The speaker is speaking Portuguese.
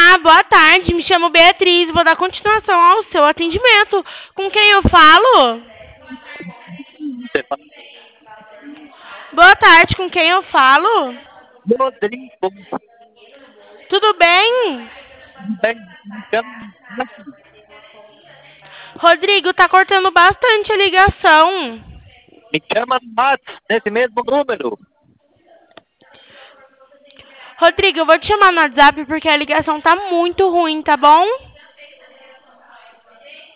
Olá, boa tarde. Me chamo Beatriz. Vou dar continuação ao seu atendimento. Com quem eu falo? Você fala, Boa tarde, com quem eu falo? Rodrigo, Tudo bem? bem, me chama Márcio, Rodrigo, tá cortando bastante a ligação. me chama no WhatsApp, nesse mesmo número. Rodrigo, eu vou te chamar no WhatsApp porque a ligação tá muito ruim, tá bom?